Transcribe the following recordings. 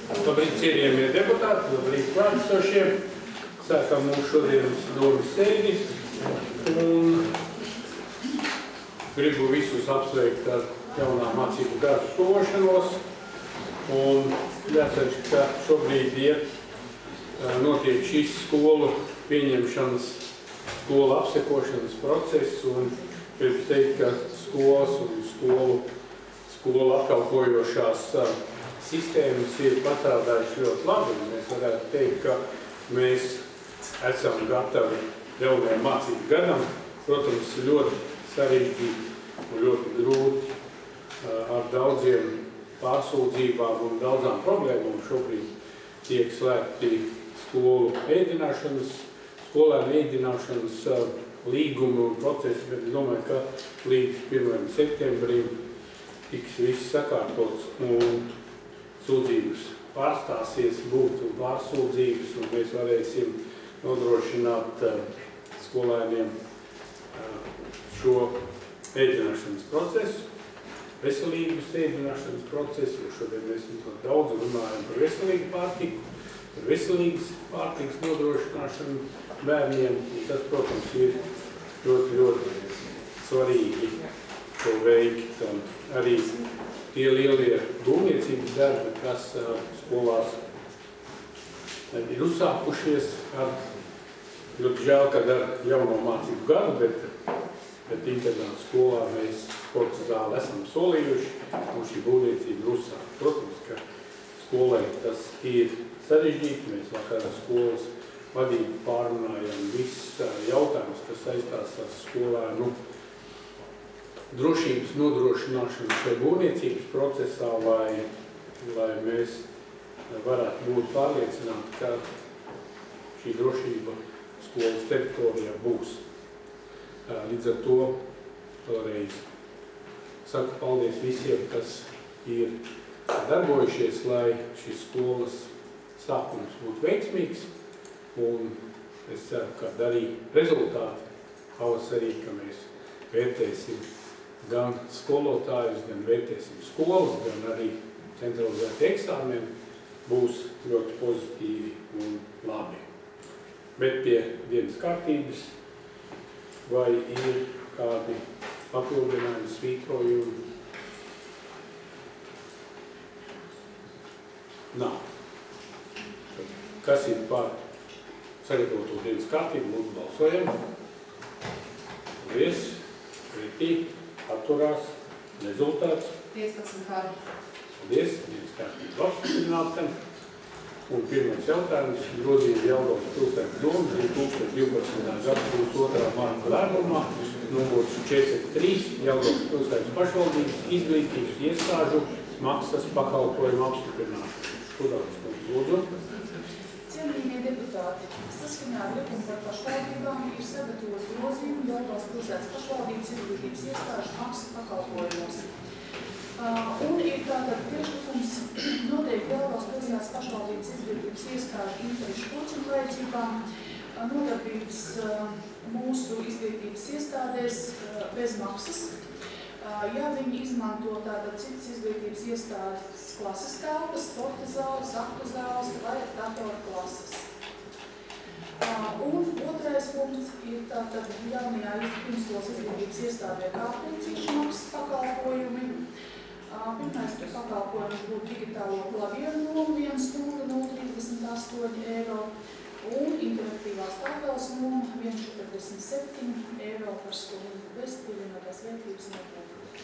Labrīt, cienījamie deputāti, labrīt klātesošie. Sākam mūsu šodienas domas sēdi un gribu visus apsveikt ar jaunā mācību gadu tuvošanos. Un jāsaka, ka šobrīd notiek šis skolu pieņemšanas, skolu apsekošanas process, un gribu teikt, ka skolas un skolu apkalpojošās sistēmas ir pastrādājuši ļoti labi. Mēs varētu teikt, ka mēs esam gatavi jaunajam mācību gadam. Protams, ļoti sarežģīti un ļoti grūti ar daudziem pārsūdzībām un daudzām problēmām. Šobrīd tiek slēgti skolēnu ēdināšanas līgumi un procesi, bet es domāju, ka līdz 1. septembrim tiks viss sakārtots un sūdzības pārstāsies būt un pārsūdzības, un mēs varēsim nodrošināt skolēniem šo ēdināšanas procesu, veselības ēdināšanas procesu, jo šodien mēs daudz runājam par veselīgu pārtiku, par veselīgas pārtikas nodrošināšanu bērniem. Tas, protams, ir ļoti, ļoti svarīgi to veikt. Arī tie lielie būvniecības darbi, kas skolās ir uzsākušies ar ļoti žēl, kad ar jauno mācību gadu, bet internātu skolā mēs sporta zāli esam solījuši, un šī būvniecība ir uzsākta. Protams, ka skolai tas ir sarežģīti. Mēs vakar ar skolas vadību pārunājām visus jautājumus, kas saistās ar skolēnu drošības nodrošināšanu šajā būvniecības procesā, lai mēs varētu būt pārliecināti, ka šī drošība skolas teritorijā būs. Līdz ar to vēlreiz saku paldies visiem, kas ir darbojušies, lai šis skolas sākums būtu veiksmīgs, un es ceru, ka arī rezultāti pavasarī, ka mēs vērtēsim gan skolotājus, gan vērtēsim skolas, gan arī centralizēti eksāmeni, būs ļoti pozitīvi un labi. Bet pie dienas kārtības vai ir kādi papildinājumi, svītrojumi? Nav. Kas ir par sagatavoto dienas kārtību? Lūdzu, balsojam. Paldies. Pretī. Atturās. Rezultāts. 15 pār. Paldies. Dienas kārtību apstiprināta. Un pirmais jautājums - grozījumi Jelgavas pilsētas domas 2012. gada 2. marta lēmumā numurs 43 Jelgavas pilsētas pašvaldības izglītības iestāžu maksas pakalpojumu apstiprināšanu. Šodienas kungs, lūdzu. Cienījamie deputāti, saskaņā ar likumu par pašvaldībām ir sagatavots grozījumi Jelgavas pilsētas pašvaldības izglītības iestāžu maksas pakalpojumos. Un ir tātad priekšlikums noteikti Jelgavas pilsētas pašvaldības izglītības iestāžu interešu koncentrēcībām nodarbības mūsu izglītības iestādēs bez maksas. Ja viņi izmanto tātad citas izglītības iestādes klases telpas, sporta zāles, aktu zāles vai datoru klases. Un otrais punkts ir tātad jaunajā pirmskolas izglītības iestādē kārtniecīšu maksas pakalpojumi. Pirmais pakalpojums būtu digitālo klavieru noma 1 stunda 0,38 eiro un interaktīvās tabeles noma 1,47 eiro par stundu bez pievienotās vērtības nodokļa.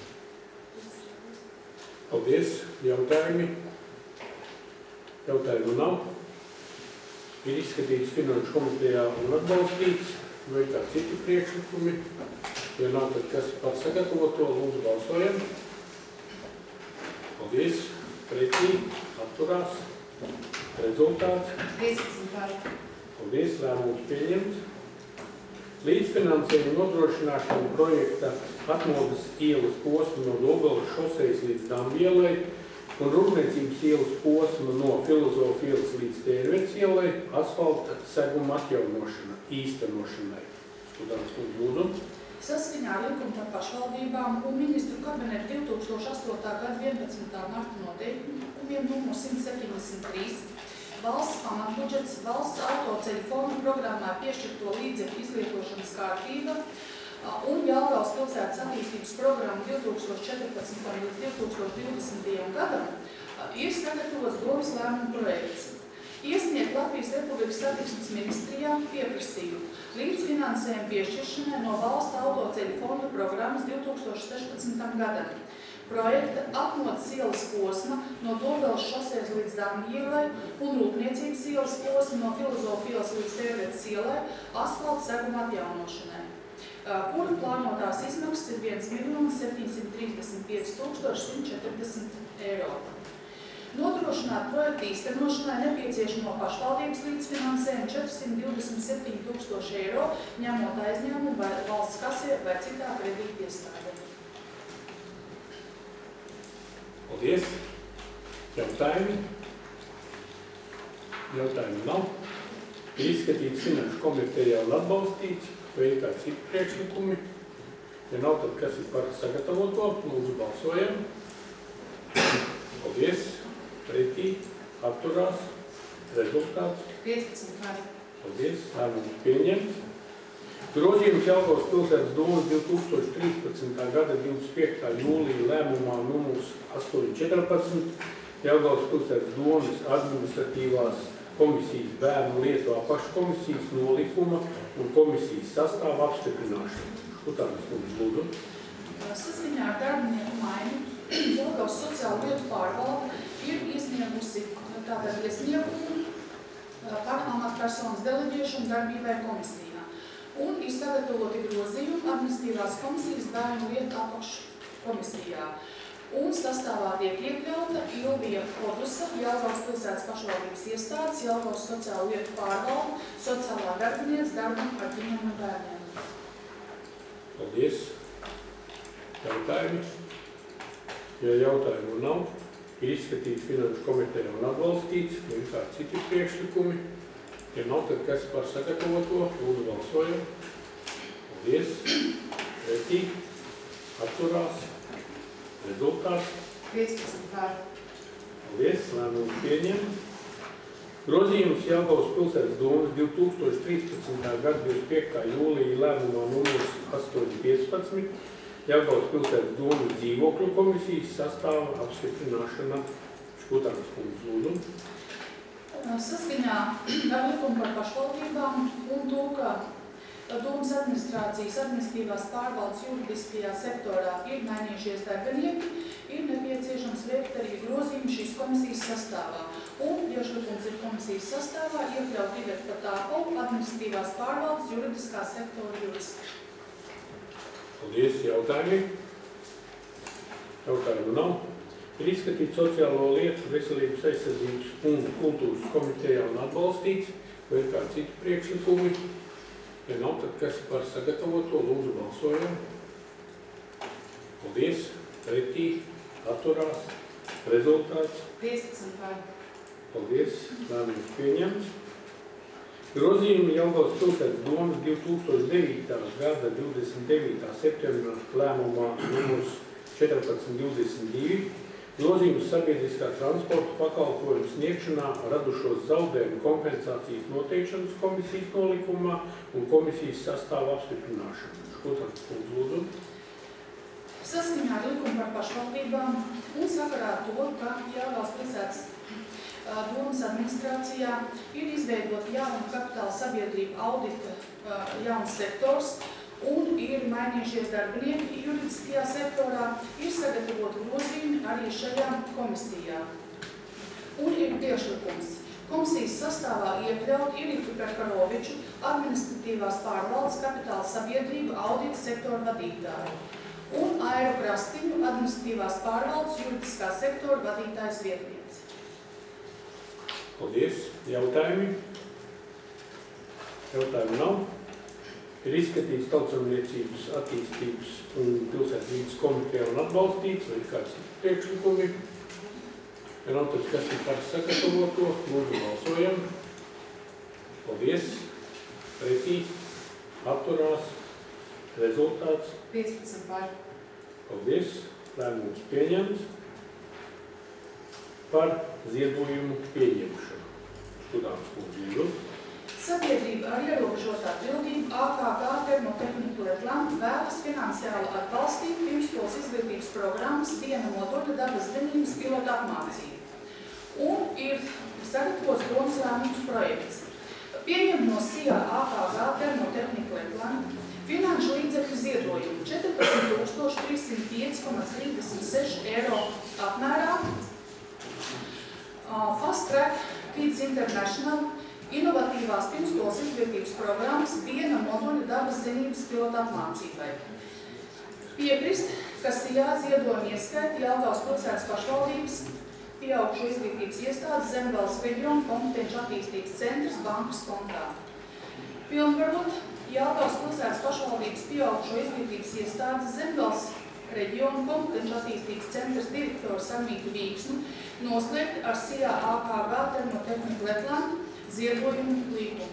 Paldies. Jautājumi? Jautājumu nav. Ir izskatīts Finanšu komitejā un atbalstīts, vai kā citi priekšlikumi. Ja nav, tad kas par sagatavoto, lūdzu balsojam. Paldies. Pretī. Atturās. Rezultāts. 15 pār. Paldies. Lēmums pieņemts. Līdzfinansējuma nodrošināšana projekta Atmodas ielas posma no Dobeles šosejas līdz Dambielai un Rūpniecības ielas posma no Filozofu ielas līdz Tērvets ielai asfalta seguma atjaunošana īstenošanai. Studāns kungs, lūdzu. Saskaņā ar likumu par pašvaldībām un ministru kabinetu 2008. gada 11. marta noteikumiem numur 173 valsts pamatbudžets, valsts autoceļu fondu programmā piešķirto līdzekļu izlietošanas kārtība un Jelgavas pilsētas attīstības programma 2014. līdz 2020. gadam ir sagatavots domas lēmuma projekts. Iesniegt Latvijas Republikas satiksmes ministrijā pieprasījumu līdzfinansējumu piešķiršanai no valsts autoceļu fonda programmas 2016. gadam. Projekta apnotas ielas posma no Dobeles šosejas līdz Dāņu ielai un Rūpniecības ielas posma no Filozofijas līdz Tērvetes ielai asfalta seguma atjaunošanai, kura plānotās izmaksas ir 1 735 140 eiro. Nodrošināt projektu īstenošanai nepieciešamo pašvaldības līdzfinansējumu 427 000 eiro, ņemot aizņēmumu vai valsts kasē vai citā kredīta iestādē. Paldies! Jautājumi? Jautājumi nav. Ir izskatīts finanšu komitejā un atbalstīts, vai ir kāds citi priekšlikumi. Ja nav, tad kas ir par sagatavoto? Lūdzu, balsojam. Paldies! Pretī, atturās, rezultāts. 15 par. Paldies, lēmums pieņemts. Grozījums Jelgavas pilsētas domas 2013. gada 25. jūlija lēmumā numurs 814 Jelgavas pilsētas domas administratīvās komisijas bērnu lietu apakškomisijas nolikuma un komisijas sastāva apstiprināšana. Kutānas kundze, lūdzu. Saskaņā ar darbinieku maiņu Jelgavas sociālo lietu pārvalde ir iesniegusi iesniegumu par amatpersonas deleģēšanu darbībai komisijā un ir sagatavoti grozījumi administratīvās komisijas bērnu lietu apakškomisijā. Un sastāvā tiek iekļauta Ilvija Kodusa, Jelgavas pilsētas pašvaldības iestādes, Jelgavas sociālo lietu pārvalde, sociālā darbiniece darbam ar ģimeni un bērniem. Paldies. Jautājumi? Ja jautājumu nav, ir izskatīts finanšu komitejā un atbalstīts, vai ir kādi citi priekšlikumi. Ja nav, tad kas par sagatavoto? Lūdzu, balsojam. Paldies. Pretī. Atturās. Rezultāts. 15 par. Paldies. Lēmums pieņemts. Grozījums Jelgavas pilsētas domas 2013. gada 25. jūlija lēmumā numurs 815 Jelgavas pilsētas domas dzīvokļu komisijas sastāva apstiprināšana. Škutānas kundze, lūdzu. Saskaņā ar likumu par pašvaldībām un to, ka domas administrācijas administratīvās pārvaldes juridiskajā sektorā ir mainījušies darbinieki, ir nepieciešams veikt arī grozījumi šīs komisijas sastāvā. Un priekšlikums ir komisijas sastāvā iekļaut Iveta Patāpovu, administratīvās pārvaldes juridiskā sektora juristu. Paldies. Jautājumi? Jautājumu nav. Ir izskatīts sociālo lietu, veselības aizsardzības un kultūras komitejā un atbalstīts, vai ir kādi citi priekšlikumi. Ja nav, tad kas par sagatavoto? Lūdzu, balsojam. Paldies. Pretī. Atturās. Rezultāts. 15 par. Paldies. Lēmums pieņemts. Grozījumi Jelgavas pilsētas domas 2009. gada 29. septembra lēmumā numurs 1422 grozījums sabiedriskā transporta pakalpojumu sniegšanā radušos zaudējumu kompensācijas noteikšanas komisijas nolikumā un komisijas sastāva apstiprināšanu. Škutānas kundze, lūdzu. Saskaņā ar likumu par pašvaldībām un sakarā to, ka Jelgavas pilsētas domas administrācijā ir izveidot jaunu kapitāla sabiedrību audita jauns sektors un ir mainījušies darbinieki juridiskajā sektorā, ir sagatavot grozījumi arī šajā komisijā. Un ir priekšlikums. Komisijas sastāvā iekļaut Iritu Perkaroviču, administratīvās pārvaldes kapitāla sabiedrību audita sektora vadītāju un Airu Krastiņu, administratīvās pārvaldes juridiskā sektora vadītājas vietnieci. Paldies. Jautājumi? Jautājumu nav. Ir izskatīts tautsamniecības attīstības un pilsētvides komitejā un atbalstīts, vai ir kāds priekšlikumi. Ja nav, tad kas ir par sagatavoto? Lūdzu, balsojam. Paldies. Pretī. Atturās. Rezultāts? 15 par. Paldies. Lēmums pieņemts par ziedojumu pieņemšanu. Studāms kundzību. Sabiedrība ar ierobežotu atbildību AKK Termotehniku Lietland vēlas finansiāli atbalstīt pirmsskolas izglītības programmas viena moduļa dabas zinības pilotu apmācību. Un ir sagatavots domas lēmums projekts. Pieņem no SIA AKK Termotehniku Lietland finanšu līdzekļu ziedojumu 14 305,36 eiro apmērā. Fast Track Kids International inovatīvās pirmsskolas izglītības programmas viena moduļa dabas zinības pilotu apmācībai. Piekrist, ka SIA ziedojumu ieskaita Jelgavas pilsētas pašvaldības pieaugšo izglītības iestādes Zemgales reģiona kompetenci attīstības centrs bankas kontā. Pilnvarot Jelgavas pilsētas pašvaldības pieaugšo izglītības iestādes Zemgales reģiona kompetenci attīstības centrs direktoru Sarmītu Vīksnu noslēgt ar SIA AKG Termotehniku Lietland ziedojumu līgumu.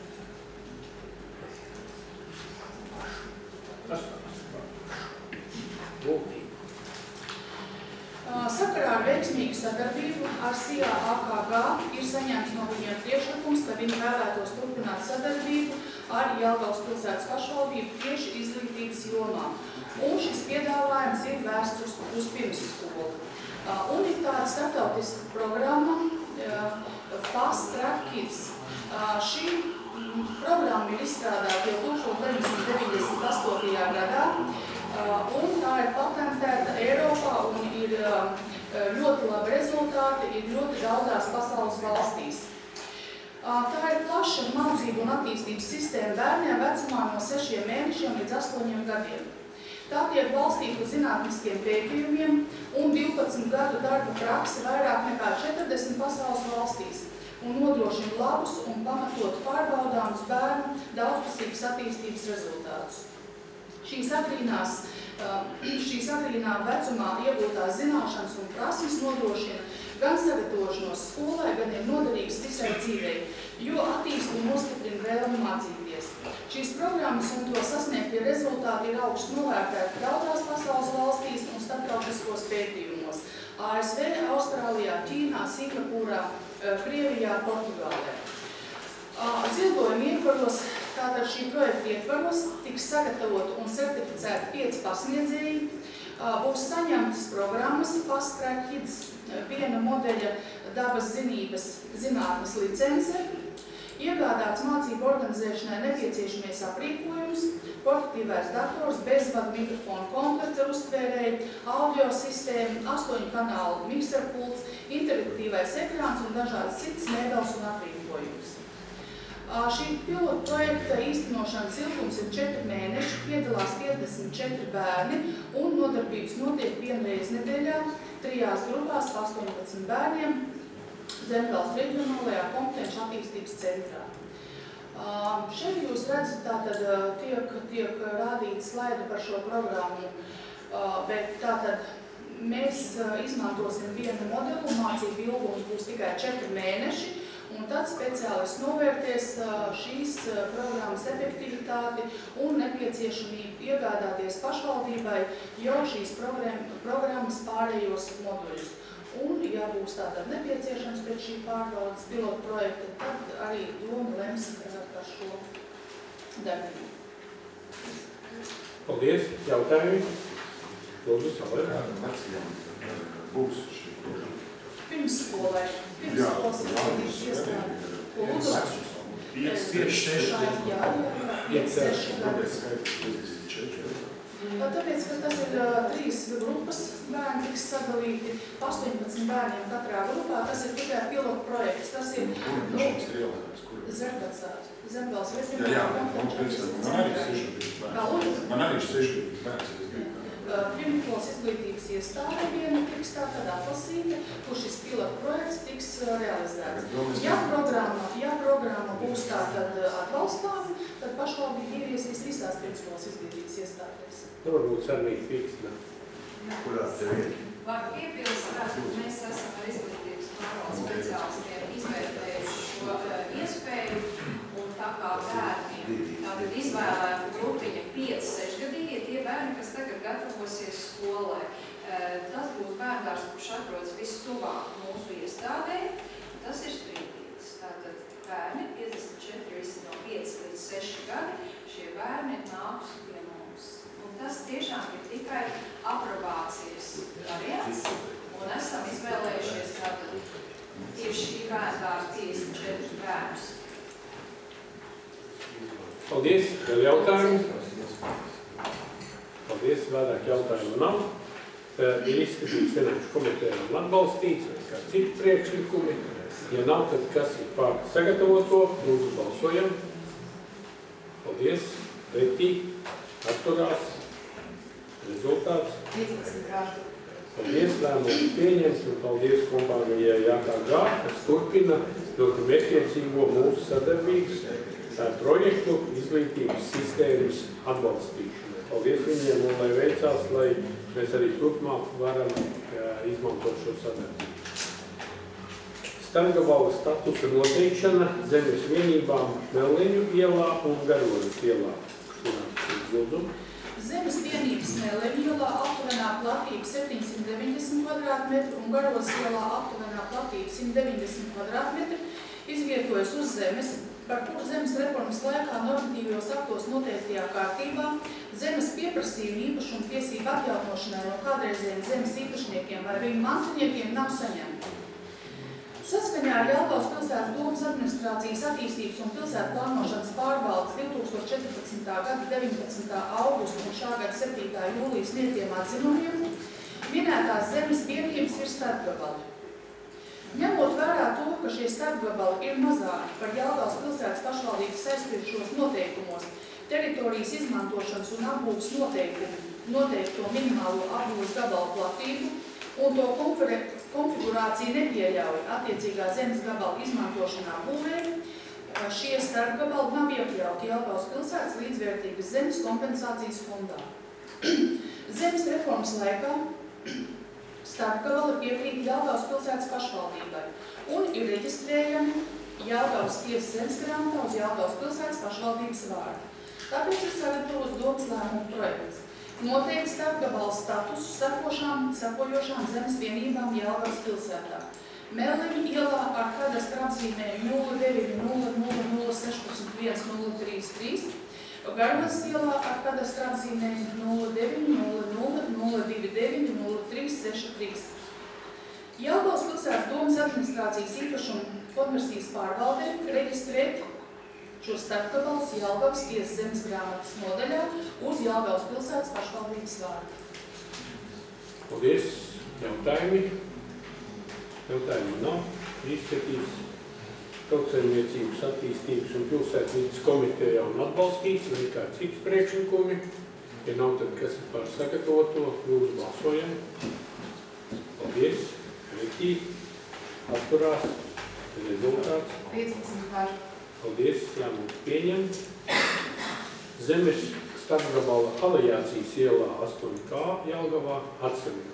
Sakarā ar veiksmīgu sadarbību ar SIA AKG ir saņemts no viņiem priekšlikums, ka viņi vēlētos turpināt sadarbību ar Jelgavas pilsētas pašvaldību tieši izglītības jomā. Un šis piedāvājums ir vērsts uz pirmsskolu. Un ir tāda starptautiska programma Fast Track Kids. Šī programma ir izstrādāta jau 1998. gadā, un tā ir patentēta Eiropā un ir ļoti labi rezultāti, ir ļoti daudzās pasaules valstīs. Tā ir plaša mācību un attīstības sistēma bērniem vecumā no 6 mēnešiem līdz 8 gadiem. Tā tiek balstīta uz zinātniskiem pētījumiem un 12 gadu darba praksi vairāk nekā 40 pasaules valstīs un nodrošina labus un pamatot pārbaudāmus bērnu daudzpusīgas attīstības rezultātus. Šīs agrīnā vecumā iegūtās zināšanas un prasmes nodrošina gan sagatavošanos skolai, gan ir noderīgas visai dzīvei, jo attīst un nostiprina vēlmi mācīties. Šīs programmas un to sasniegtie rezultāti ir augstu novērtēti daudzās pasaules valstīs un starptautiskos pētījumos – ASV, Austrālijā, Ķīnā, Singapūrā, Krievijā, Portugālē. Ziedojuma ietvaros, tātad šī projekta ietvaros, tiks sagatavot un certificēti 5 pasniedzēji, būs saņemtas programmas Fast Track Kids viena modeļa dabas zinības zinātnes licence, iegādāts mācību organizēšanai nepieciešamies aprīkojums, portatīvais dators, bezvadu mikrofonu komplekts ar uztvērēju, audio sistēmu, 8 kanālu mikserpults, interaktīvais ekrāns un dažādas citas mēbeles un aprīkojums. Šī pilotu projekta īstenošanas ilgums ir 4 mēneši, piedalās 54 bērni un nodarbības notiek vienreiz nedēļā, 3 grupās 18 bērniem Zemgales reģionālajā kompetenci attīstības centrā. Šeit jūs redzat, tātad tiek rādīta slaida par šo programmu, bet tātad mēs izmantosim vienu modelu, mācību ilgums būs tikai 4 mēneši, un tad speciālists novērtēs šīs programmas efektivitāti un nepieciešamību iegādāties pašvaldībai jau šīs programmas pārējos moduļus. Un, ja būs tātad nepieciešams pēc šī pārbaudas pilotu projekta, tad arī doma lems par šo darbību. Paldies! Jautājumi? Lūdzu, Salēr. Būs šī programma? Pirmsskolai. Pirmsskolas izglītības iestāde. Lūdzu. 5, 6. Jā, 5, 6 gadi. Tāpēc, ka tas ir 3 grupas, bērni tiks sadalīti 18 bērniem katrā grupā, tas ir tikai pilotu projekts. Tas ir Zemgales Man arī 6 bērns. Pirmskolas izglītības iestāde viena tiks tātad atlasīta, kur šis pilotu projekts tiks realizēts. Ja programma būs tātad atbalstāma, tad pašvaldība ieviesīs visās pirmskolas izglītības iestādēs. Varbūt Sarmīta Vīksne. Kurā tev ir? Var piepilst, ka mēs esam ar izglītības pārvaldes speciālistiem izvērtējuši šo iespēju, un tā kā bērni izvēlētu grupiņa 5, 6 kurš atrodas vistuvāk mūsu iestādē, tas ir strīdīgs. Tātad bērni 54, visi no 5 līdz 6 gadi, šie bērni nāks pie mums. Un tas tiešām ir tikai aprobācijas variants, un esam izvēlējušies tātad tieši šī bērnā 54 bērnus. Paldies, vēl jautājumi? Paldies, vairāk jautājumu nav. Ir izskatīts finanšu komitejā un atbalstīts, vai kā citi priekšlikumi. Ja nav, tad kas ir par sagatavoto? Lūdzu, balsojam. Paldies, pretī, atturās. Rezultāts. 15 grādu. Paldies, lēmumu pieņems un paldies kompānijai JKG, kas turpina ļoti mērķiecīgo mūsu sadarbības projektu izglītības sistēmas atbalstīšanai. Paldies viņiem un lai veicās, lai mēs arī turpmāk varam izmantot šo sadarbību. Starpgabala statusa noteikšana zemes vienībām Meleņu ielā un Garonas ielā. Zemes vienības Meleņu ielā aptuvenā platība 790 kvadrātmetru un Garonas ielā aptuvenā platība 190 kvadrātmetru izvietojas uz zemes, par kuru zemes reformas laikā normatīvajos aktos noteiktajā kārtībā zemes pieprasījuma īpašuma tiesību atjaunošanai no kādreizējiem zemes īpašniekiem vai viņu mantiniekiem nav saņemta. Saskaņā ar Jelgavas pilsētas domas administrācijas attīstības un pilsētu plānošanas pārvaldes 2014. gada 19. augusta un šā gada 7. jūlijas sniegtiem atzinumiem, minētās zemes vienības ir starpgabali. Ņemot vērā to, ka šie starpgabali ir mazāki par Jelgavas pilsētas pašvaldības saistījušos noteikumos, teritorijas izmantošanas un apbūves noteikto minimālo apbūves gabalu platību un to konfigurācija nepieļauj attiecīgā zemes gabala izmantošanā būvē, šie starpgabali nav iekļauti Jelgavas pilsētas līdzvērtīgas zemes kompensācijas fondā. Zemes reformas laikā starpgabali piekrīt Jelgavas pilsētas pašvaldībai un ir reģistrējami Jelgavas tiesas zemes grāmatā uz Jelgavas pilsētas pašvaldības vārdu. Tāpēc ir sagatavots domas lēmumu projekts. Noteikti starpgabalu statusu sekojošām zemes vienībām Jelgavas pilsētā. Meleņu ielā ar kadastra apzīmējumu 0900161033, Garonas ielā ar kadastra apzīmējumu 090002903363. Jelgavas pilsētas domas administrācijas īpašuma konversijas pārvaldē reģistrēt šos starpgabalus Jelgavas tiesas zemes grāmatas nodaļā uz Jelgavas pilsētas pašvaldības vārdu. Paldies. Jautājumi? Jautājumi nav. Izskatīts Tautsaimniecības attīstības un pilsētvides komitejā un atbalstīts, vai kā cits priekšlikumi. Ja nav, tad kas ir par sagatavoto? Lūdzu, balsojam. Paldies. Pretī. Atturās. Rezultāts. 15 grādu. Paldies, lēmums pieņemt. Zemes starpgabala aliācijas ielā 8K Jelgavā atsevišķi.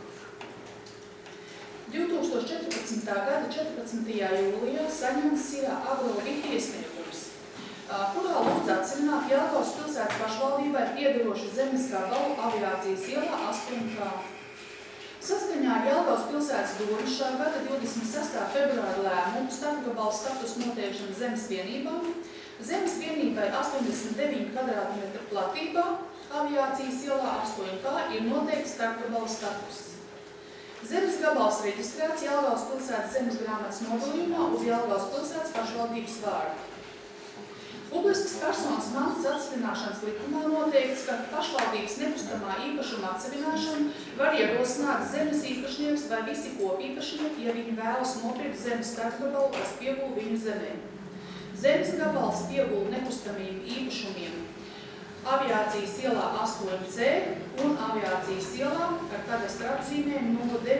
2014. gada 14. jūlijā saņemts Agrovita iesniegums, kurā lūdz atsevināt Jelgavas pilsētas pašvaldībai piederošu zemes gabalu aviācijas ielā 8K. Saskaņā ar Jelgavas pilsētas domu šā gada 26. februāra lēmumu starpgabalu status noteikšana zemes vienībām, zemes vienībai 89 kvadrātmetru platībā aviācijas ielā 8K ir noteikts starpgabalu status. Zemes gabals reģistrēts Jelgavas pilsētas zemes grāmatas nodalījumā uz Jelgavas pilsētas pašvaldības vārdu. Publiskas personas mantas atsevināšanas likumā noteikts, ka pašvaldības nekustamā īpašuma atsevināšanu var ierosināt zemes īpašnieks vai visi kopīpašnieki, ja viņi vēlas nopirkt zemes starpgabalu, kas piegūl viņu zemēm. Zemes gabals piegūl nekustamiem īpašumiem aviācijas ielā 8C un aviācijas ielā ar kadastra apzīmēm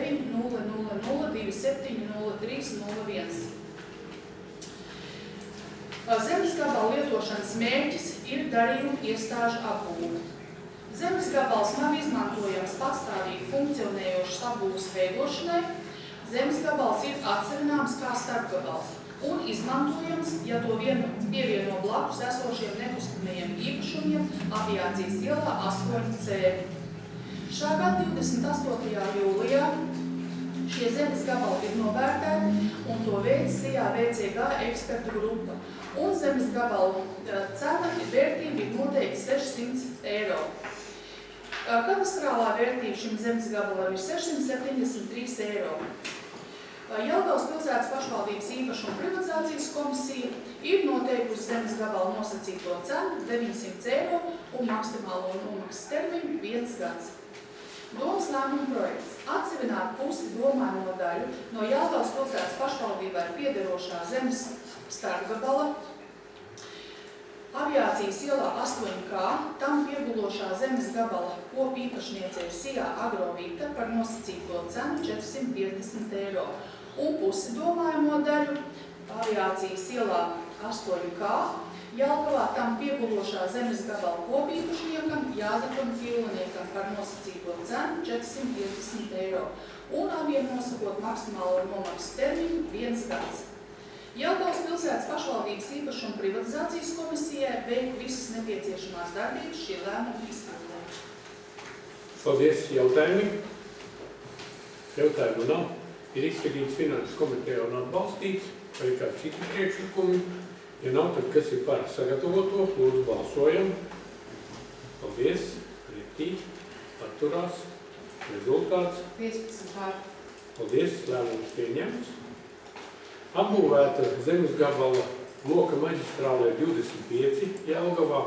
090002703001. Zemes gabala lietošanas mērķis ir darījuma iestāžu apbūve. Zemes gabals nav izmantojams patstāvīgi funkcionējošas apbūves veidošanai. Zemes gabals ir atsevināms kā starpgabals un izmantojams, ja to pievieno blakus esošiem nekustamajiem īpašumiem aviācijas ielā 8C. Šā gada 28. jūlijā Šie zemes gabali ir novērtēti un to veids CAVCG ekspertu grupa. Un zemes gabalu cena vērtība ir noteikti 600 eiro. Katastrālā vērtība šim zemes gabalam ir 673 eiro. Jelgavas pilsētas pašvaldības īpašuma privatizācijas komisija ir noteikusi zemes gabalu nosacīto cenu 900 eiro un maksimālo nomaksas termiņu 1 gads. Domas lēmuma projekts atsevināt pusi domājamo daļu no Jelgavas pilsētas pašvaldībai piederošā zemes starpgabala Aviācijas ielā 8K tam piegulošā zemes gabala kopīpašniecei Sijā Agrovīta par nosacīto cenu 450 eiro un pusi domājamo daļu Aviācijas ielā 8K Jelgavā tam piegulošā zemes gabala kopīpašniekam Jāzepam Filoniekam par nosacīto cenu 450 eiro un abiem nosakot maksimālo nomaksas termiņu 1 gads. Jelgavas pilsētas pašvaldības īpašuma privatizācijas komisijai veikt visas nepieciešamās darbības šī lēmuma izpildē. Paldies, jautājumi. Jautājumu nav. Ir izskatīts finanses komitejā un atbalstīts, vai ir kādi citi priekšlikumi. Ja nav, tad kas ir par sagatavoto? Lūdzu, balsojam. Paldies. Pretī. Atturās. Rezultāts. 15 par. Paldies. Lēmums pieņemts. Apbūvēta zemes gabala loka maģistrālē 25 Jelgavā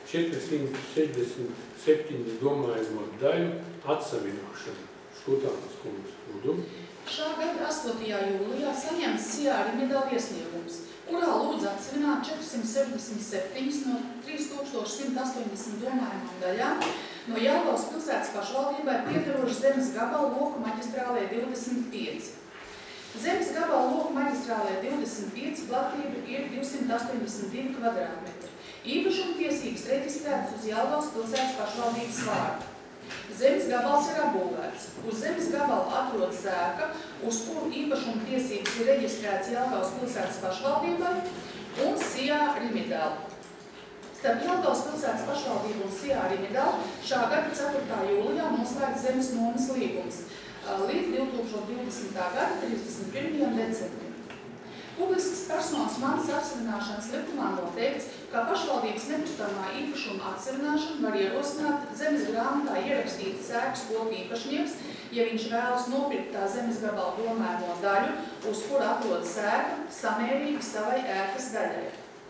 467 domājamo daļu atsavināšanu. Škutānas kundze, lūdzu. Šā gada 8. jūlijā saņemts Sijāri medāla iesniegums, kurā lūdz atsevināt 477 no 3180 domājumām daļām no Jelgavas pilsētas pašvaldībai piederošu zemes gabalu loku maģistrālē 25. Zemes gabala loku maģistrālē 25 platība ir 282 kvadrātmetri. Īpašuma tiesības reģistrētas uz Jelgavas pilsētas pašvaldības vārdu. Zemes gabals ir apbūvēts. Uz zemes gabala atrodas ēka, uz kuru īpašuma tiesības ir reģistrētas Jelgavas pilsētas pašvaldībai un Sijā Rimidāla. Starp Jelgavas pilsētas pašvaldību un Sijā Rimidāla šā gada 4. jūlijā noslēgts zemes nomas līgums līdz 2020. gada 31. decembrim. Publiskas personas mantas atsavināšanas likumā noteikts, ka pašvaldības nekustamā īpašuma atsavināšanu var ierosināt zemes grāmatā ierakstīts ēkas kopu īpašnieks, ja viņš vēlas nopirkt tā zemes gabala domājamo daļu, uz kura atrodas ēka, samērīgi savai ēkas daļai.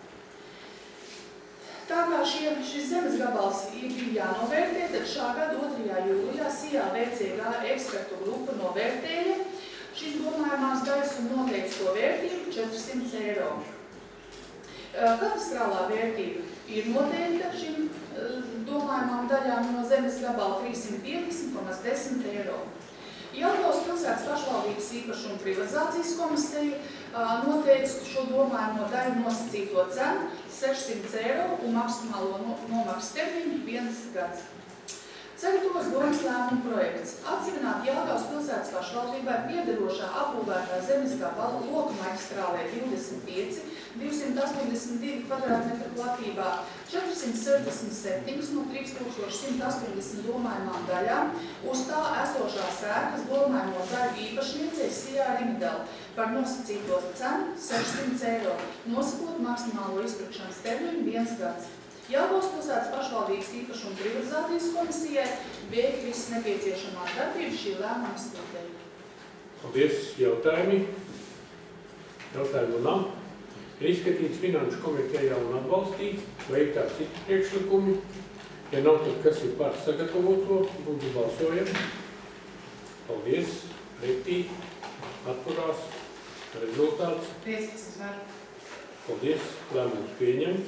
Tā kā šis zemes gabals ir jānovērtē, tad šā gada 2. jūlijā Sijā VCG ekspertu grupa novērtēja šīs domājumās daļas un noteikts to vērtību 400 eiro. Katastrālā vērtība ir noteikta šīm domājumām daļām no zemes gabala 350,10 eiro. Jelgavas pilsētas pašvaldības īpašuma privatizācijas komisija noteica šo domājamo daļu nosacīto cenu 600 eiro un maksimālo nomaksas termiņu 1 gads. Sagatavos domas lēmuma projekts atsevināt Jelgavas pilsētas pašvaldībai piederošā apbūvētā zemes gabala loka maģistrālē 25, 282 kvadrātmetru platībā 467 no 3180 domājumām daļām uz tā esošās ēkas domājamo daļu īpašniecei Sijā Rimidāla par nosacīto cenu 600 eiro, nosakot maksimālo izpirkšanas termiņu 1 gads. Jelgavas pilsētas pašvaldības īpašuma privatizācijas komisijai veikt visas nepieciešamās darbības šī lēmuma izpildē. Paldies, jautājumi. Jautājumu nav. Ir izskatīts finanšu komitejā un atbalstīts, vai ir kādi citi priekšlikumi. Ja nav, tad kas ir par sagatavoto, lūdzu balsojam. Paldies, pretī, atturās, rezultāts. 15 par. Paldies, lēmums pieņemts.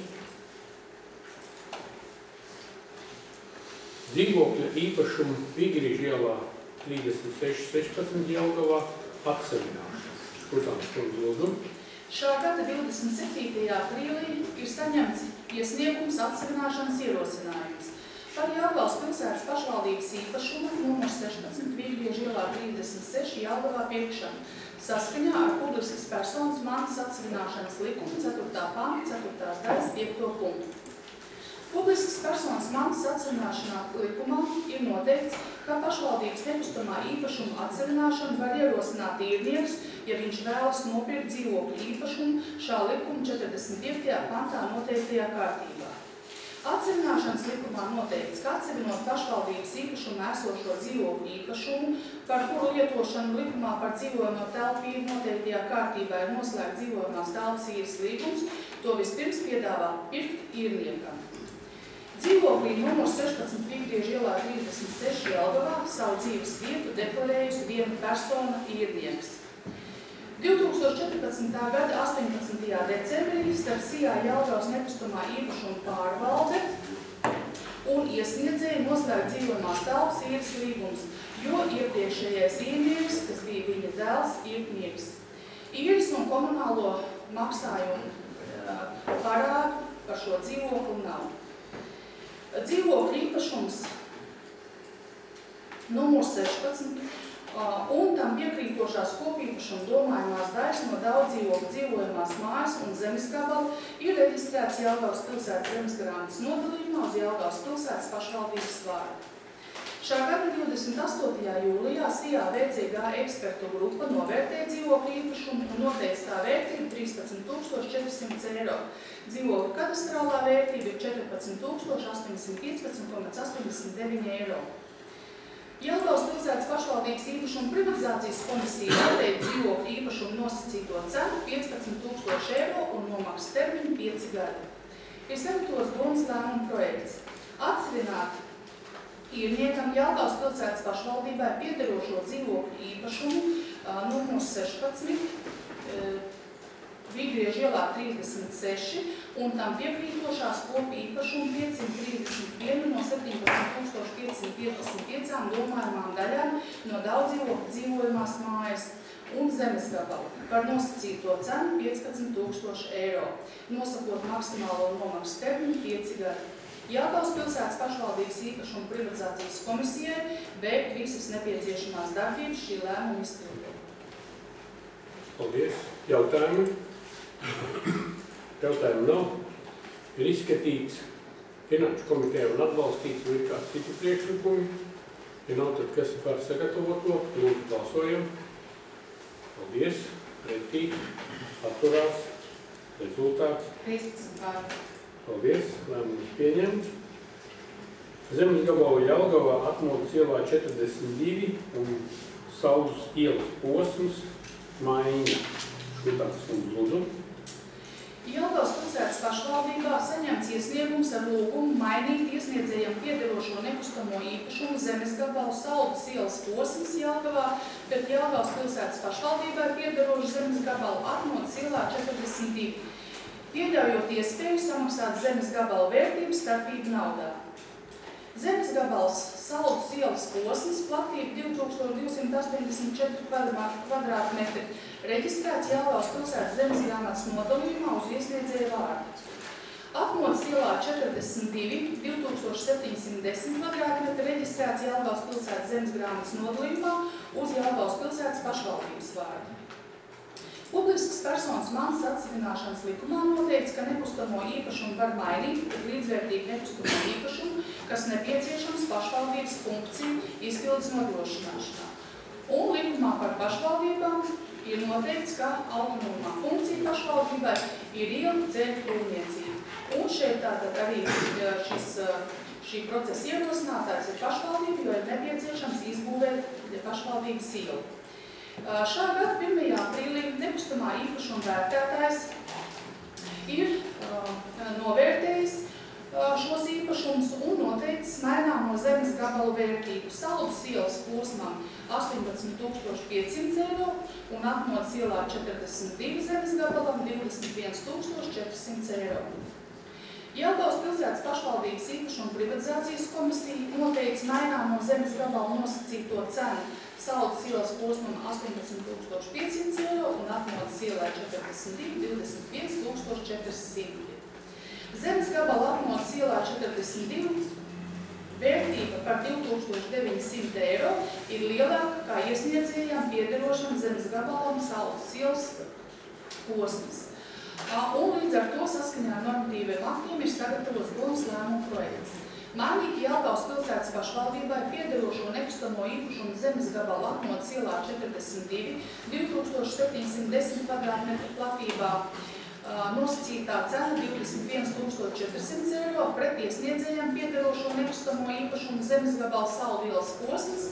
Dzīvokļa īpašumu Vigrīžu ielā 3616 Jelgavā atsavināšana. Škutānas kundze, lūdzu. Šā gada 27. aprīlī ir saņemts iesniegums atsavināšanas ierosinājums par Jelgavas pilsētas pašvaldības īpašumu numur 16 Vigrīžu ielā 36 Jelgavā pirkšanu saskaņā ar publiskas personas mantas atsavināšanas likumu 4. panta 4. daļas 5. punktu. Publiskas personas mantas atseviļināšanā likumā ir noteikts, ka pašvaldības nekustamā īpašuma atseviļināšanu var ierosināt īrnieks, ja viņš vēlas nopirkt dzīvokļu īpašumu šā likuma 45. pantā noteiktajā kārtībā. Atseviļināšanas likumā noteikts, ka atseviļinot pašvaldības īpašumu esošo dzīvokļu īpašumu, par kuru lietošanu likumā par dzīvojamo telpu īri noteiktajā kārtībā ir noslēgt dzīvojamās telpas īres līgums, to vispirms piedāvā pirkt īrniekam. Dzīvoklī numurs 16 Vigriežu ielā 36 Jelgavā savu dzīves vietu deklarējusi viena persona īrnieks. 2014. gada 18. decembrī starp SIA Jelgavas nekustamā īpašuma pārvalde un iesniedzēji noslēgt dzīvojamās telpas īres līgums, jo iepriekšējais īrnieks, kas bija viņa dēls, ir miris. Īres un komunālo maksājumu parādu par šo dzīvokli nav. Dzīvokļu īpašums numurs 16 un tam piekrītošās kopīpašuma domājumās daļas no daudz dzīvokļu dzīvojamās mājas un zemes gabalu ir reģistrēts Jelgavas pilsētas zemesgrāmatas nodalījumā uz Jelgavas pilsētas pašvaldības vārdu. Šā gada 28. jūlijā SIA VCG ekspertu grupa novērtēja dzīvokļu īpašumu un noteica tā vērtību 13 400 eiro. Dzīvokļu kadastrālā vērtība ir 14 815,89 eiro. Jelgavas pilsētas pašvaldības īpašuma privatizācijas komisija noteica dzīvokļu īpašumu nosacīto cenu 15 000 eiro un nomaksas termiņu 5 gadi. Ir sagatavots domas lēmuma projekts. Atseviļināt īrniekam Jelgavas pilsētas pašvaldībai piederošo dzīvokļu īpašumu numurs 16 Vigriežu ielā 36 un tam piekrītošās kopīpašumu 531 no 17 555 domājumām daļām no daudz dzīvokļu dzīvojamās mājas un zemes gabalu par nosacīto cenu 15 000 eiro, nosakot maksimālo nomaksas termiņu 5 gadi. Jelgavas pilsētas pašvaldības īpašuma privatizācijas komisijai veikt visas nepieciešamās darbības šī lēmuma izpildē. Paldies. Jautājumi? Jautājumu nav. Ir izskatīts Finanšu komitejā un atbalstīts, vai ir kāds citi priekšlikumi. Ja nav, tad kas ir par sagatavoto? Lūdzu, balsojam. Paldies. Pretī. Atturās. Rezultāts. 13 pār. Paldies. Lēmums pieņemts. Zemes gabalu Jelgavā Atmodas ielā 42 un Saules ielas posms Maiņa. Šutāts un lūdzu. Jelgavas pilsētas pašvaldībā saņemts iesniegums ar lūgumu mainīt iesniedzējam piederošo nekustamo īpašumu zemes gabalu Saules ielas posms Jelgavā, bet Jelgavas pilsētas pašvaldībai piederošu zemes gabalu Atmodas ielā 42, pieļaujot iespēju samaksāt zemes gabalu vērtību starpību naudā. Zemes gabals Saules ielas posms platība 2284 kvadrātmetri, reģistrēts Jelgavas pilsētas zemesgrāmatas nodalījumā uz iesniedzēju vārdu. Atmodas ielā 42 2710 kvadrātmetri, reģistrēts Jelgavas pilsētas zemesgrāmatas nodalījumā uz Jelgavas pilsētas pašvaldības vārdu. Publiskas personas mantas atseviļināšanas likumā noteikts, ka nekustamo īpašumu var mainīt pret līdzvērtīgu nekustamo īpašumu, kas nepieciešams pašvaldības funkciju izpildes nodrošināšanā. Un likumā par pašvaldībām ir noteikts, ka autonomā funkcija pašvaldībai ir ielu ceļu būvniecība. Un šeit tātad arī šī procesa ierosinātājs ir pašvaldība, jo ir nepieciešams izbūvēt pašvaldības ielu. Šā gada 1. aprīlī nekustamā īpašuma vērtētājs ir novērtējis šos īpašumus un noteicis maināmo zemes gabalu vērtību Saules ielas posmām 18 500 eiro un Atmodas ielā 42 zemes gabalam 21 400 eiro. Jelgavas pilsētas pašvaldības īpašuma privatizācijas komisija noteica maināmo zemes gabalu nosacīto cenu Saules ielas posmam 18 500 eiro un Atmodas ielā 42 21 400. Zemes gabala Atmodas ielā 42 vērtība par 2900 eiro ir lielāka kā iesniedzējām piederošana zemes gabalam Saules ielas posms. Un līdz ar to saskaņā ar normatīviem aktiem ir sagatavots domas lēmuma projekts. Mainīt Jelgavas pilsētas pašvaldībai piederošo nekustamo īpašumu zemes gabalu Atmodas ielā 42, 2710 kvadrātmetru platībā. Nosacītā cena 21 400 eiro pret iesniedzējiem piederošo nekustamo īpašumu zemes gabalu Saulu ielas posms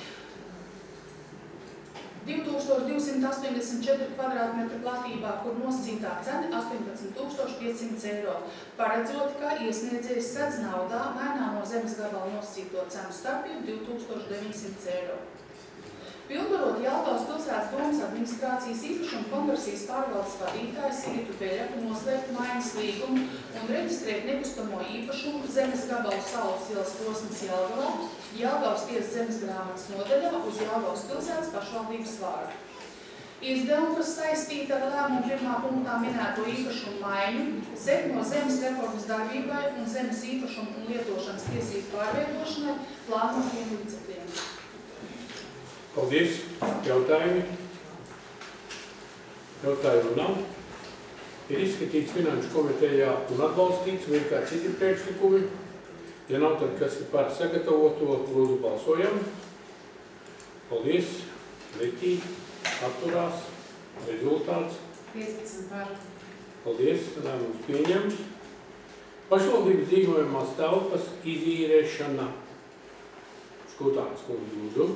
2284 kvadrātmetru platībā, kur nosacītā cena 18 500 eiro, paredzot, ka iesniedzējs sedz naudā maināmo zemes gabalu nosacīto cenu starpību 2900 eiro. Pilnvarot Jelgavas pilsētas domas administrācijas īpašuma konversijas pārvaldes vadītāju Sigitu Beļaku noslēgt maiņas līgumu un reģistrēt nekustamo īpašumu zemes gabalu Saules ielas posms Jelgavā, Jelgavas tiesas zemes grāmatas nodaļā uz Jelgavas pilsētas pašvaldības vārdu. Izdevumi, kas saistīti ar lēmumu pirmā punktā minēto īpašumu maiņu, sek no zemes reformas darbībai un zemes īpašumu un lietošanas tiesību pārvietošanai plānotiem līdzekļiem. Paldies. Jautājumi? Jautājumu nav. Ir izskatīts Finanšu komitejā un atbalstīts, vai ir kā citi priekšlikumi. Ja nav, tad kas ir par sagatavoto, lūdzu balsojam. Paldies. Pretī. Atturās. Rezultāts. 15 par. Paldies. Lēmums pieņemts. Pašvaldības dzīvojamās telpas izīrēšana. Skutāns kundze, lūdzu.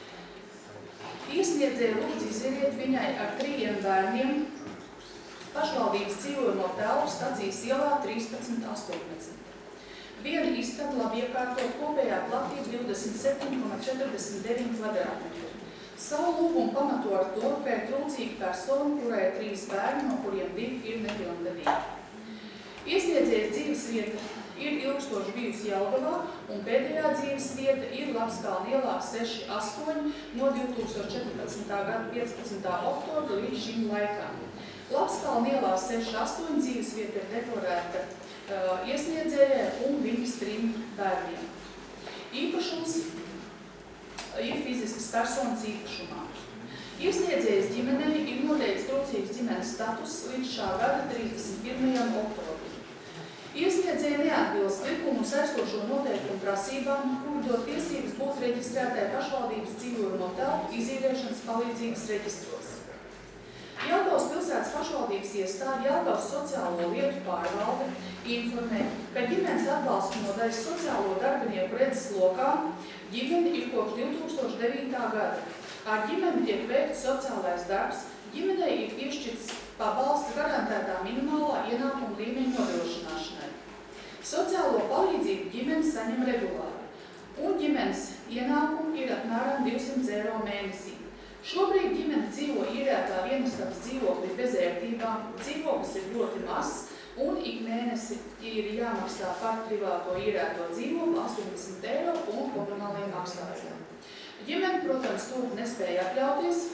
Iesniedzēja lūdzu izīriet viņai ar 3 bērniem pašvaldības dzīvojamo telpu Stacijas ielā 1318. Viena istaba labi iekārtot kopējā platība 27,49 kvadrātmetri. Savu lūgumu pamato ar to, ka ir trūcīga persona, kurai 3 bērni, no kuriem 2 ir nepilngadīgi. Iesniedzējas dzīves vieta ir ilgstoši bijusi Jelgavā, un pēdējā dzīves vieta ir Lapskalna ielā 6-8 no 2014. gada 15. oktobra līdz šim laikam. Lapskalna ielā 6-8 dzīves vieta ir deklarēta iesniedzējai un viņas 3 bērniem. Īpašums ir fiziskas personas īpašumā. Iesniedzējas ģimenei ir noteikts trūcīgs ģimenes status līdz šā gada 31. oktobrim. Iesniedzēja neatbilst likumu un saistošo noteikumu prasībām, kur dot tiesības būt reģistrētai pašvaldības dzīvojamo telpu izīrēšanas palīdzības reģistros. Jelgavas pilsētas pašvaldības iestāde Jelgavas sociālo lietu pārvalde informē, ka ģimenes atbalsta nodaļas sociālo darbinieku redzes lokā ģimene ir kopš 2009. gada. Ar ģimeni tiek veikts sociālais darbs, ģimenei ir piešķirts pabalsts garantētā minimālā ienākuma līmeņa nodrošināšanai. Sociālo palīdzību ģimenes saņem regulāri, un ģimenes ienākumi ir apmēram 200 eiro mēnesī. Šobrīd ģimene dzīvo īrētā vienistabas dzīvoklī bez ērtībām, dzīvoklis ir ļoti mazs, un ik mēnesi ir jāmaksā par privāto īrēto dzīvokli 80 eiro un komunāliem maksājumiem. Ģimene, protams, to nespēja atļauties.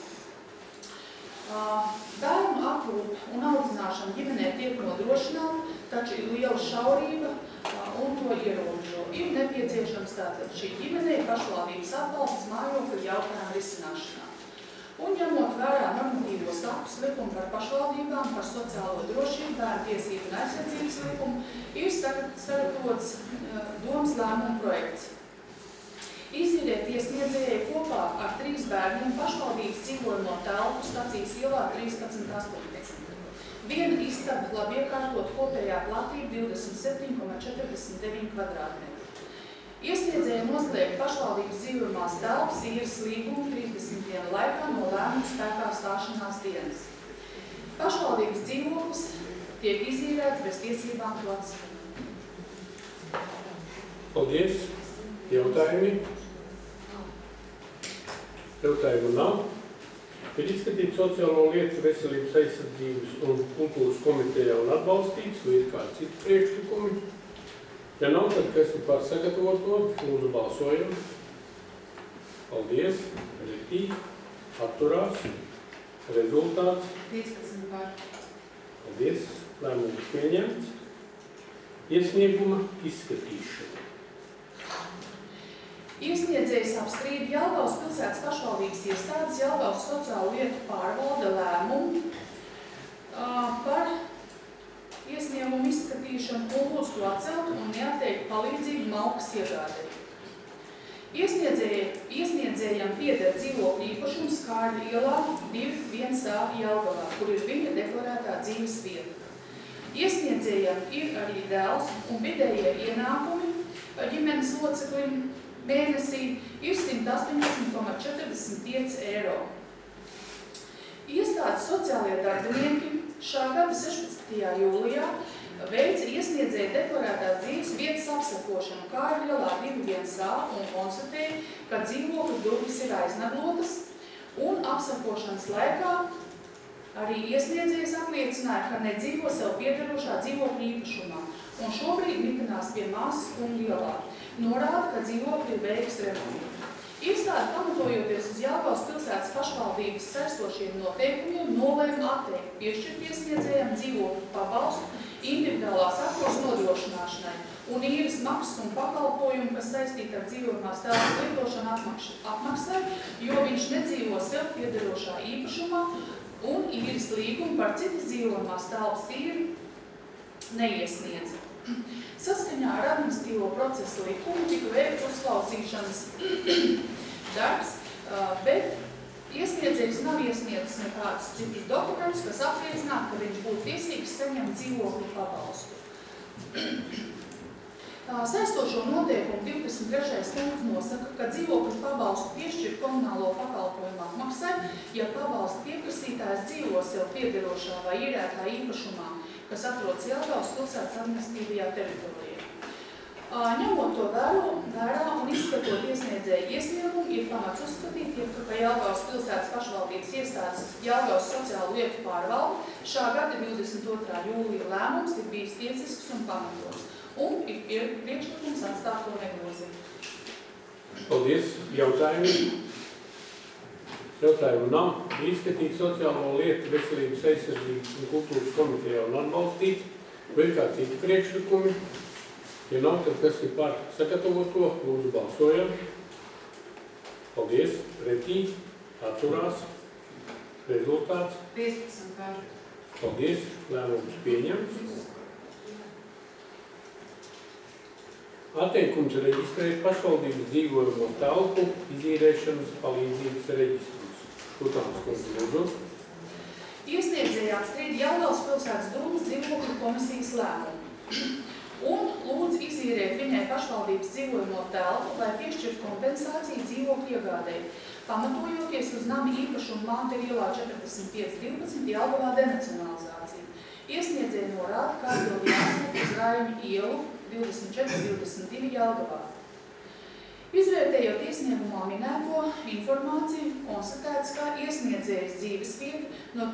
Bērnu aprūpe un audzināšana ģimenē tiek nodrošināta, taču ir liela šaurība un to ierobežo. Ir nepieciešams tātad šī ģimenei pašvaldības atbalsts mājokļu jautājumu risināšanā. Un ņemot vērā normatīvos aktus likumu par pašvaldībām, par sociālo drošību, bērnu tiesību un aizsardzības likumu, ir sagatavots domas lēmuma projekts. Izīrēt iesniedzējai kopā ar 3 bērniem pašvaldības dzīvojamo telpu Stacijas ielā 1318. Viena istaba labi iekārtot kopējā platība 27,49 kvadrātmetri. Iesniedzēja noslēgt pašvaldības dzīvojamās telpas īres līgumu 30 dienu laikā no lēmuma spēkā stāšanās dienas. Pašvaldības dzīvoklis tiek izīrēts bez tiesībām to atskatīt. Paldies. Jautājumi? Jautājumu nav. Ir izskatīts sociālo lietu, veselības aizsardzības un kultūras komitejā un atbalstīts, vai ir kādi citi priekšlikumi? Ja nav, tad kas ir par sagatavoto, lūdzu balsojam. Paldies. Pretī. Atturās. Rezultāts. 15 par. Paldies. Lēmums pieņemts. Iesnieguma izskatīšana. Iesniedzējs apstrīd Jelgavas pilsētas pašvaldības iestādes Jelgavas sociālo lietu pārvalde lēmumu par iesniegšanu un lūdz to atcelt un neatteikt palīdzību malkas iegādē. Iesniedzējam pieder dzīvokļu īpašums Kārļa ielā 2-1A Jelgavā, kur ir viņa deklarētā dzīves vieta. Iesniedzējam ir arī dēls un vidējie ienākumi ģimenes loceklim mēnesī ir 118,45 eiro. Iestādes sociālie darbinieki šā gada 16. jūlijā veica iesniedzēja deklarētās dzīves vietas apsakošanu Kārļa ielā 2-1A un konstatēja, ka dzīvokļu durvis ir aiznaglotas un apsakošanas laikā arī iesniedzējs apliecināja, ka nedzīvo sev piederošā dzīvokļu īpašumā un šobrīd mitinās pie māsas Kunga ielā. Norāda, ka dzīvokļi ir veiks remontu. Iestāde, pamatojoties uz Jelgavas pilsētas pašvaldības saistošiem noteikumiem, nolēma atteikt piešķirt iesniedzējam dzīvokļu pabalstu individuālās apkurs nodrošināšanai un īres maksas un pakalpojumu, kas saistīta ar dzīvojamās telpas lietošanu apmaksai, jo viņš nedzīvo sev piederošā īpašumā un īres līgumu par citas dzīvojamās telpas īri neiesniedz. Saskaņā ar administratīvo procesu likumu tika veikts uzklausīšanas darbs, bet iesniedzējs nav iesniedzis nekādus citus dokumentus, kas apliecinātu, ka viņš būtu tiesīgs saņemt dzīvokļu pabalstu. Saistošo noteikumu 23. punkts nosaka, ka dzīvokļu pabalstu piešķir komunālo pakalpojumu apmaksai, ja pabalstu pieprasītājs dzīvo sev piederošā vai īrētā īpašumā, kas atrodas Jelgavas pilsētas administratīvajā teritorijā. Ņemot to vērā un izskatot iesniedzēju iesniegumu, ir pamats uzskatīt, ka Jelgavas pilsētas pašvaldības iestādes Jelgavas sociālo lietu pārvalde šā gada 22. jūlija lēmums ir bijis tiesisks un pamatots, un ir priekšlikums atstāt to negrozīt. Paldies. Jautājumi? Jautājumu nav. Izskatīt sociālo lietu, veselības aizsardzības un kultūras komitejā un atbalstīt. Vai ir kādi citi priekšlikumi? Ja nav, tad kas ir par sagatavoto? Lūdzu, balsojam. Paldies. Pretī. Atturās. Rezultāts. 15 par. Paldies. Lēmums pieņemts. Atteikums reģistrēt pašvaldības dzīvojamo telpu izīrēšanas palīdzības reģistrus. Šutāns kungs, lūdzu. Iesniedzēja apstrīd Jelgavas pilsētas dūmas dzīvokļu komisijas lēmumu un lūdz izīrēt viņai pašvaldības dzīvojamo telpu, lai piešķirt kompensāciju dzīvokļu iegādēji, pamatojoties uz nama īpašumu Māteru ielā 4512 Jelgavā denacionalizāciju. Iesniedzēja norāda, ka atbildi jāsniedz uz Raiņu ielu 2422 Jelgavā. Izvērtējot iesniegumā minēto informāciju, konstatēts, ka iesniedzējas dzīves vieta no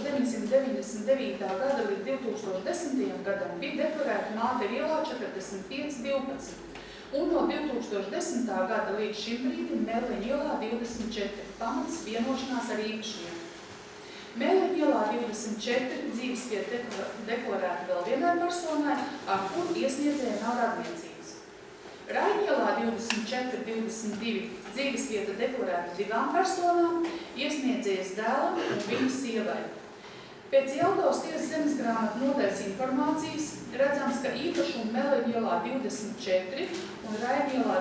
1999. gada līdz 2010. gadam bija deklarēta Māteru ielā 4512 un no 2010. gada līdz šim brīdim Meliņa ielā 24, pamats vienošanās ar īpašiem. Meliņa ielā 24 dzīves vieta deklarēta vēl vienai personai, ar kuru iesniedzēja nav radniecības. Raiņa ielā 24-22 dzīves vieta deklarēta 2 personām, iesniedzējas dēlam un viņa sievai. Pēc Jelgavas tiesas zemesgrāmatu nodaļas informācijas redzams, ka īpašumu Meliņa ielā 24 un Raiņa ielā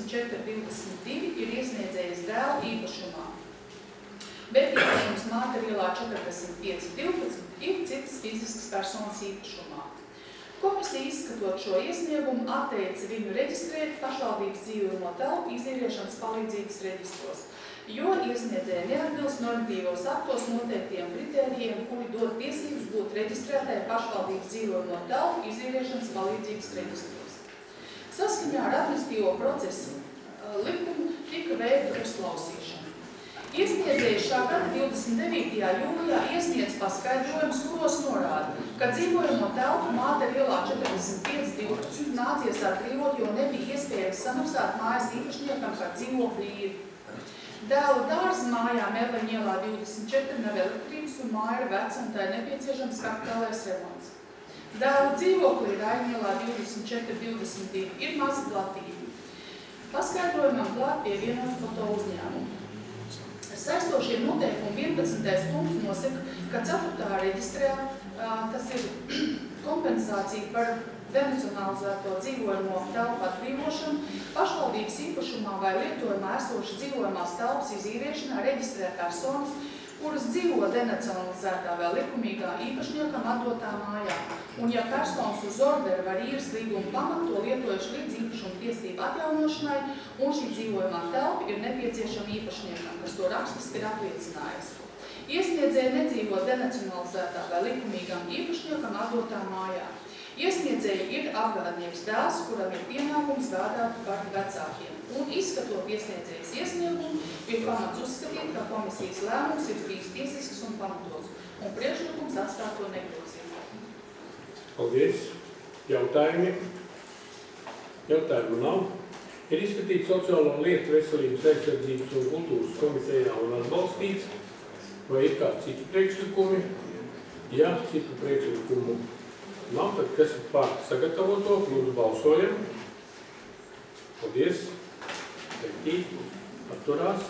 24-22 ir iesniedzējas dēla īpašumā. Bet īpašums Māteru ielā 4512 ir citas fiziskas personas īpašumā. Komisija, izskatot šo iesniegumu, atteica viņu reģistrēt pašvaldības dzīvojamo telpu izīrēšanas palīdzības reģistros, jo iesniedzēja neatbilst normatīvos aktos noteiktiem kritērijiem, kuri dod tiesības būt reģistrētai pašvaldības dzīvojamo telpu izīrēšanas palīdzības reģistros. Saskaņā ar administratīvo procesu likumu tika veikta uzklausīšana. Iesniedzējs šā gada 29. jūlijā iesniedz paskaidrojumus, kuros norāda, ka dzīvojamo telpu Māteru ielā 4512 nācies atbrīvot, jo nebija iespējams samaksāt mājas īpašniekam par dzīvokļu īri. Dēlu dārza mājā Meliņa ielā 24 nav elektrības un māja ir veca un tā ir nepieciešams kapitālais remonts. Dēlu dzīvoklī Raiņa ielā 2422 ir maza platība. Paskaidrojumam klāt pievienot foto uzņēmumu. Saistošie noteikumi 11. punkts nosaka, ka 4. reģistrā, tas ir kompensācija par denacionalizēto dzīvojamo telpu atbrīvošanu, pašvaldības īpašumā vai lietojumā esošas dzīvojamās telpas izīriešanā reģistrē personas, kuras dzīvo denacionalizētā vai likumīgā īpašniekam atdotā mājā, un ja personas uz orderu var īres līguma pamatu to lietojuši līdz īpašuma tiesību atjaunošanai, un šī dzīvojamā telpa ir nepieciešama īpašniekam, kas to rakstiski ir apliecinājis. Iesniedzēji nedzīvo denacionalizētā vai likumīgam īpašniekam atdotā mājā. Iesniedzēji ir apgādnieks dēls, kuram ir pienākums gādāt par vecākiem. Un izskatot iesniedzējas iesniegumu, ir pamats uzskatīt, ka komisijas lēmums ir bijis tiesisks un pamatots, un priekšlikums atstāt to negrozījumu. Paldies. Jautājumi? Jautājumu nav. Ir izskatīts sociālo lietu, veselības aizsardzības un kultūras komitejā un atbalstīts. Vai ir kādi citi priekšlikumi? Ja citu priekšlikumu nav, tad kas ir pār sagatavoto? Lūdzu, balsojam. Paldies. Pretī. Atturās.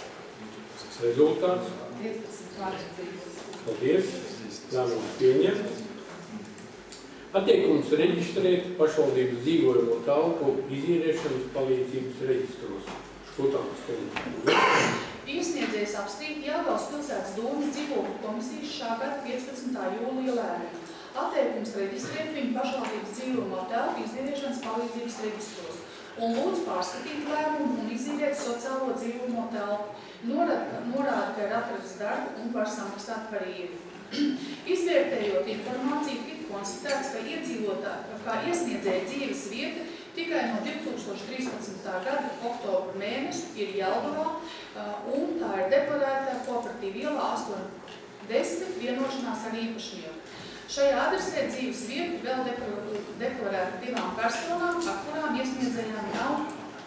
Rezultāts. 15 pār. Paldies. Lēmums pieņemts. Attiekums reģistrēt pašvaldības dzīvojamo telpu izīriešanas palīdzības reģistros. Škotāms kundze. Iesniedzējs apstrīd Jelgavas pilsētas domas dzīvokļu komisijas šā gada 15. jūlija lēmumu. Atteikums reģistrēt viņu pašvaldības dzīvojamo telpu izīriešanas palīdzības registros un lūdz pārskatīt lēmumu un izīrēt sociālo dzīvojamo telpu. Norāda, ka ir atrasts darbu un var samaksāt par īri. Izvērtējot informāciju, tika konstatēts, ka iesniedzēja dzīves vieta tikai no 2013. gada oktobra mēneša ir Jelgavā, un tā ir deklarēta kooperatīva ielā 810 vienošanās ar īpašnieku. Šajā adresē dzīves vietu vēl deklarēta 2 personām, ar kurām iesniedzējām nav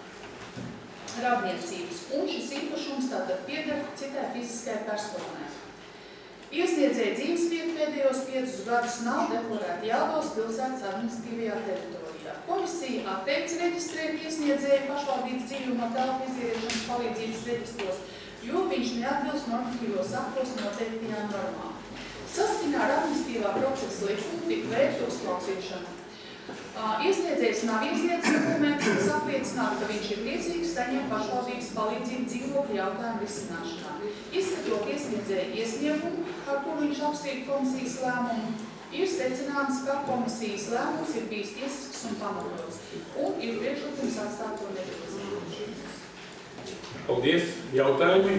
radniecības, un šis īpašums tātad pieder citai fiziskai personai. Iesniedzēja dzīves vietu pēdējos 5 gadus nav deklarēta Jelgavas pilsētas administratīvajā teritorijā. Komisija atteikts reģistrēt iesniedzēju pašvaldības dzīvojamo telpu izīriešanas palīdzības reģistros, jo viņš neatbilst normatīvos aktos noteiktajām normām. Saskaņā ar administratīvā procesa likumu tika veikta uzklausīšana. Iesniedzējs nav iesniedzis dokumentus, kas apliecinātu, ka viņš ir priecīgs saņemt pašvaldības palīdzību dzīvokļu jautājumu risināšanā. Izskatot iesniedzēju iesniegumu, ar kuru viņš apstrīd komisijas lēmumu, ir secināms, ka komisijas lēmums ir bijis tiesisks un pamatots, un ir priekšlikums atstāt to negrozījumu. Paldies. Jautājumi?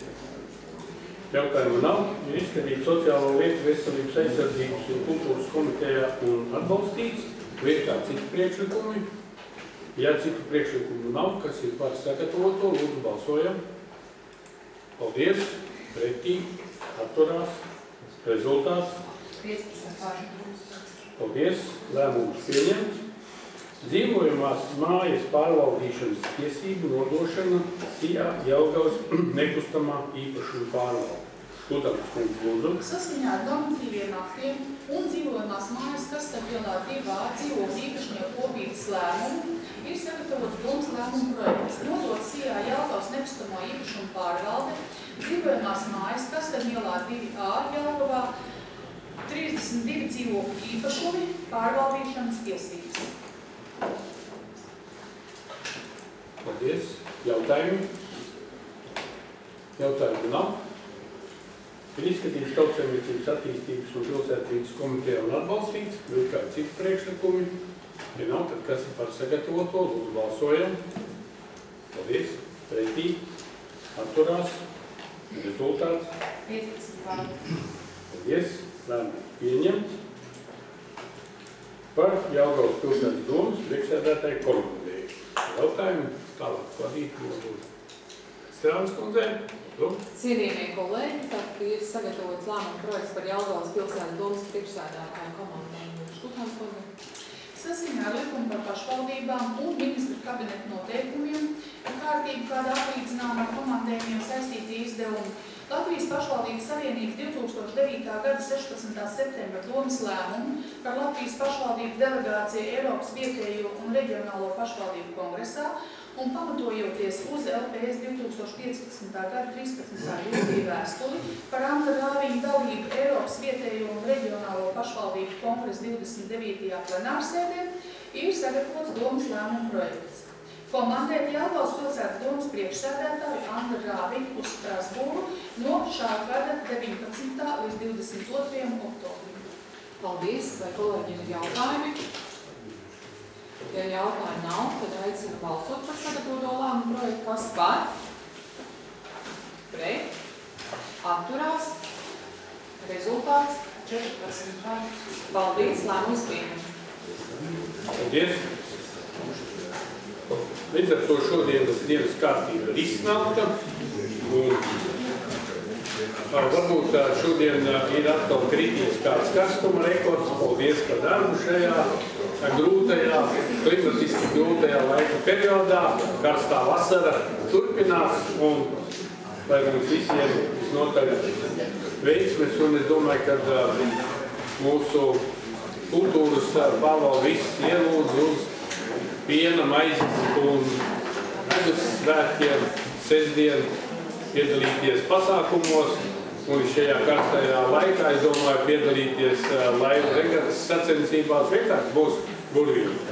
Jautājumu nav. Ir izskatīts sociālo lietu, veselības aizsardzības un kultūras komitejā un atbalstīts. Vai ir kādi citi priekšlikumi? Ja citu priekšlikumu nav, kas ir pār sagatavoto, lūdzu balsojam. Paldies. Pretī. Atturās. Rezultāts. 15 pār. Paldies. Lēmums pieņemts. Dzīvojamās mājas pārvaldīšanas tiesību nodošana SIA Jelgavas nekustamā īpašuma pārvalde. Škotāms kundze, lūdzu. Saskaņā ar normatīviem aktiem un dzīvojamās mājas, kas stabilā 2A dzīvokļu īpašnieku kopības lēmumu, ir sagatavots domas lēmumu projekts. Nodot SIA Jelgavas nekustamo īpašumu pārvalde, dzīvojamās mājas, kas stabilā 2A Jelgavā 32 dzīvokļu īpašumi pārvaldīšanas tiesības. Paldies. Jautājumi? Jautājumu nav. Ir izskatīts Tautsaimniecības attīstības un pilsētvides komitejā un atbalstīts. Vai ir kādi citi priekšlikumi? Ja nav, tad kas ir par sagatavoto? Lūdzu balsojam. Paldies. Pretī. Atturās. Rezultāts. 15 pār. Paldies. Lēmums pieņemts. Par Jelgavas pilsētas domas priekšsēdētāju komitejai. Jautājumi tālāk vadīt no Strānas kundzē. Cienījamie kolēģi, tad ir sagatavots lēmuma projekts par Jelgavas pilsētas domas priekšsēdētāju komandām. Škotāms kundze. Saskaņā ar likumu par pašvaldībām un ministru kabineta noteikumiem ir kārtība, kāda aplīdzinām ar komandējumiem saistīti izdevumi. Latvijas pašvaldības savienības 2009. gada 16. septembra domas lēmumu par Latvijas pašvaldību delegāciju Eiropas vietējo un reģionālo pašvaldību kongresā un pamatojoties uz LPS 2015. Gada 13. jūlija vēstuli par Anda Rāviņa dalību Eiropas vietējo un reģionālo pašvaldību kongresa 29. plenārsēdē ir sagatavots domas lēmuma projekts. Komandēt Jelgavas pilsētas domas priekšsēdētāju Andu Rāviņu uz Strasbūru no šā gada 19. līdz 22. oktobrim. Paldies, vai kolēģiem ir jautājumi? Ja jautājumu nav, tad aicinu balsot par sagatavoto lēmumu projektu. Kas par? Pret? Atturās? Rezultāts 14 par. Paldies, lēmums pieņemts. Paldies. Līdz ar to šodienas dienas kārtība ir izsmelta. Varbūt šodien ir atkal krities kāds karstuma rekords. Paldies par darbu šajā grūtajā, klimatiski grūtajā laika periodā. Karstā vasara turpinās un lai mums visiem visnotaļ veiksmes. Un es domāju, ka mūsu kultūras pavalda viss ielūdz uz piena, maizes un medus svētkiem, sestdien piedalīties pasākumos un šajā karstajā laikā, es domāju, piedalīties laivu regatas sacensībās vienkārši būs burvīgi.